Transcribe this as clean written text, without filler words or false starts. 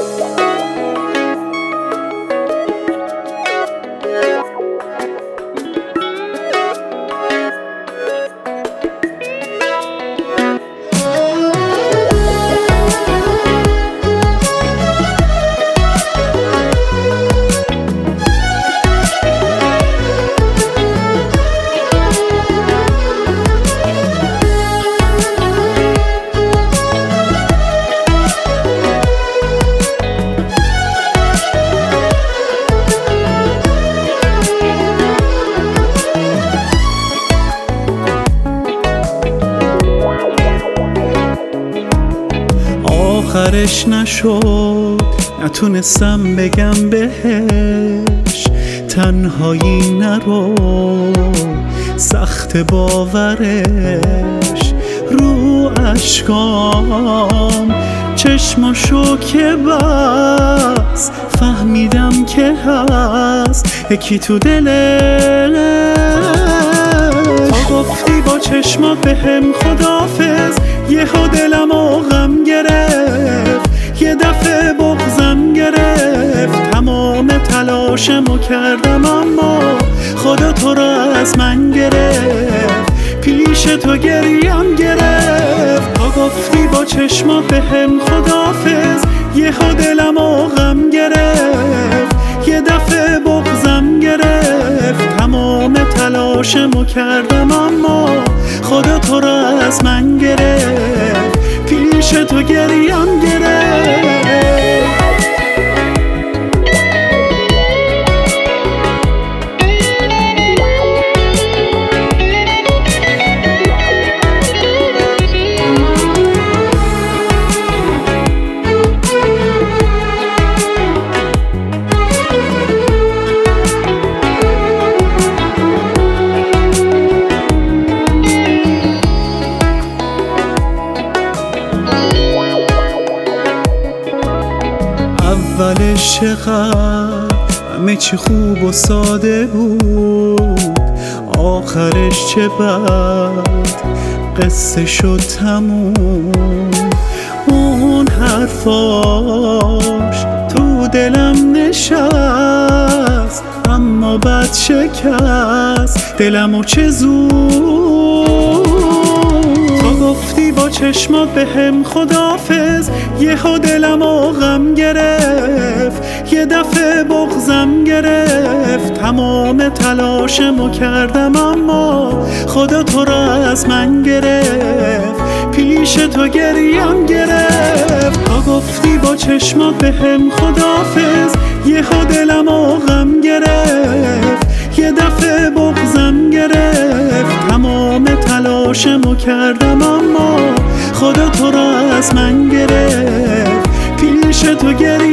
آخرش نشد، نتونستم بگم بهش تنهایی نرو، سخت باورش رو اشکام چشماشو که بس فهمیدم که هست یکی تو دلش. تا گفتی با چشمات بهم خداحافظ، یهو دلم غم گرفت، یه دفعه بغضم گرفت. تمام تلاشمو کردم اما خدا تو را از من گرفت، پیش تو گریم گرفت. تا گفتی با چشمات بهم خداحافظ، یهو دلم غم گرفت، یه دفعه بغضم گرفت. تمام تلاشمو کردم اما خدا تو را از من گرفت، پیش تو گریم گرفت. اولش چقدر همه چی خوب و ساده بود، آخرش چه بد قصه شد تموم. اون حرفاش تو دلم نشست، اما بد شکست دلمو چه زود. تا گفتی با چشمات بهم خداحافظ، یهو دلم غم گرفت، یه دفعه بغضم گرفت. تمام تلاشمو کردم اما خدا تو را از من گرفت، پیش تو گریم گرفت. تا گفتی با چشمات بهم خداحافظ، یهو دلم غم گرفت، یه دفعه بغضم گرفت. تمام تلاشمو کردم اما خدا تو را از من گرفت، پیش تو گریم